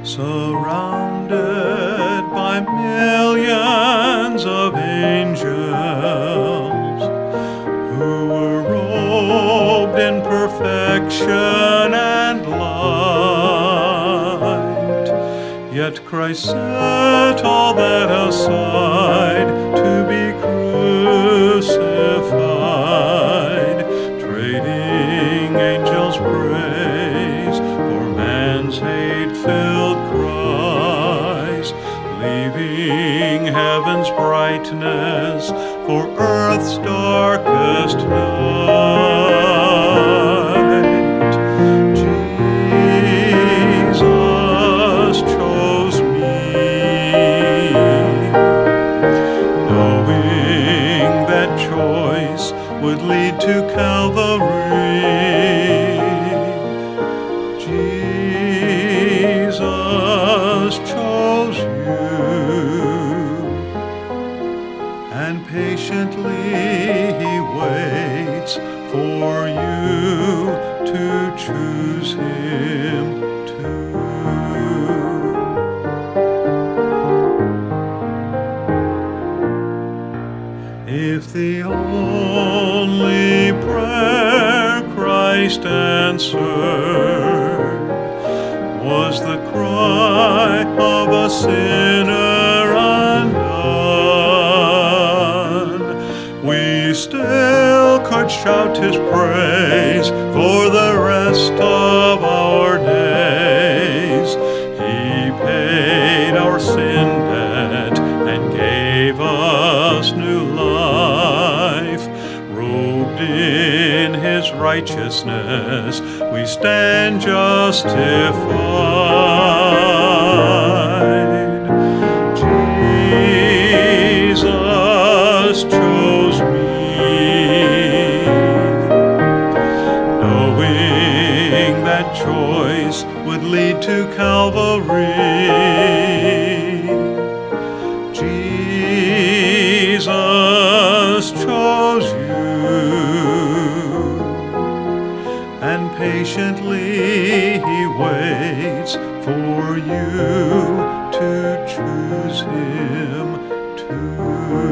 surrounded by millions of angels who were robed in perfection and light. Yet Christ set all that aside to be crucified, trading angels' praise for man's hate-filled cries, leaving heaven's brightness for earth's darkest night. Jesus chose me, knowing that choice would lead to Calvary. Jesus chose you, and patiently he waits for you to choose him too. If the only prayer Christ answered was the cry of a sinner undone, we still could shout his praise for the rest of our days. He paid our sin debt and gave us new life. Robed in his righteousness, we stand justified. Jesus chose me, knowing that choice would lead to Calvary. Jesus chose you, and patiently he waits for you to choose him too.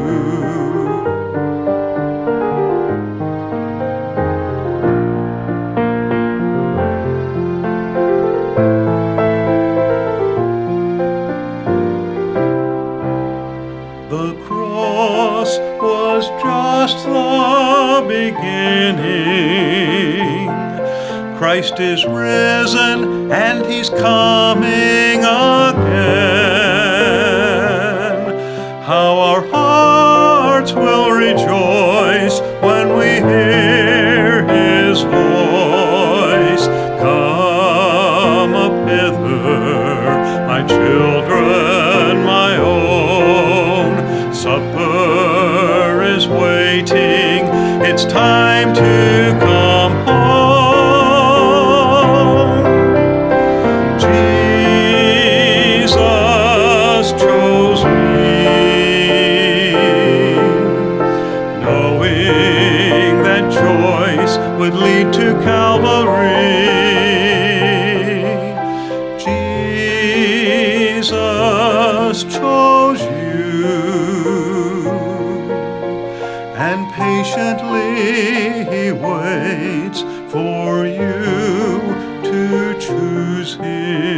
The cross was just the beginning. Christ is risen and he's coming again. How our hearts will rejoice when we hear his voice. Come up hither, my children, my own. Supper is waiting, it's time to come home. Jesus chose me, knowing that choice would lead to Calvary. Jesus chose you, and patiently he waits for you to choose him.